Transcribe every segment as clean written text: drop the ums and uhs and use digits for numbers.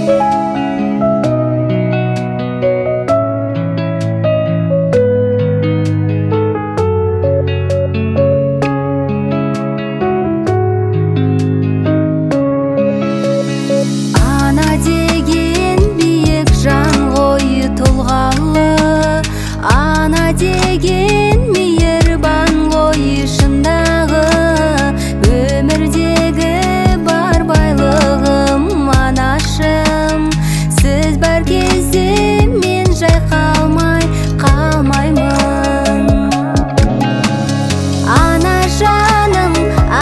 деген мейірбан ғой шындағы өмірдегі бар байлығым анашым. Сіз бар кезде мен жайқалмай қалмаймын. Ана жаным,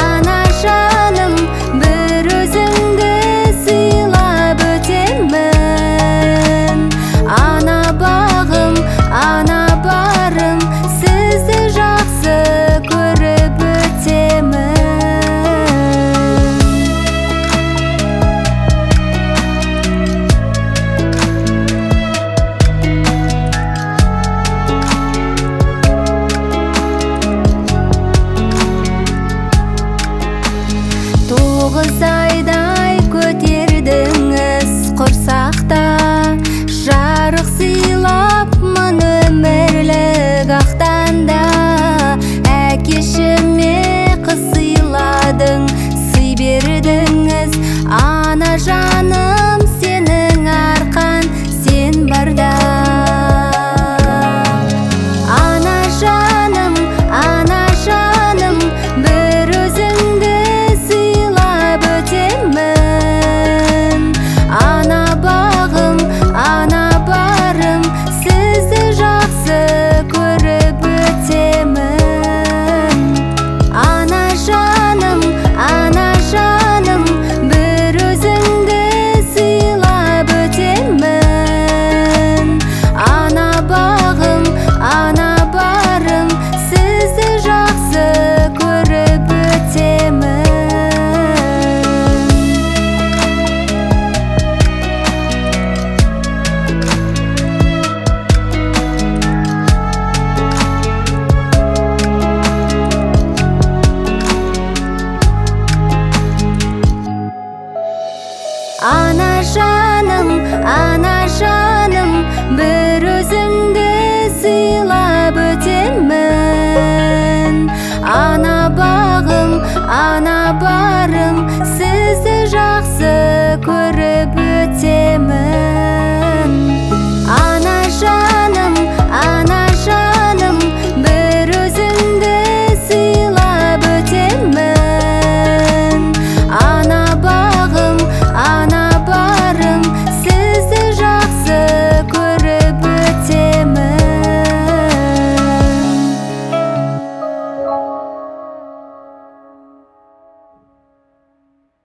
бір өзіңді сыйлап өтемін. Ана бағым, ана барым, сізді жақсы көріп өтемін. Тоғыз айдай көтердіңіз құрсақта, жарық сыйлап мың өмірлік ақтанда. Әкешіме қыз сыйладың, сый бердіңіз. Ана жаным, сенің арқан, сен барда. Ана жаным, бір өзіңді сыйлап өтемін. Ана бағым, ана барым, сізді жақсы көріп өтемін. Ана жаным, бір өзіңді сыйлап өтемін. Ана бағым, ана барым, сізді жақсы көріп өтемін. Ана жаным,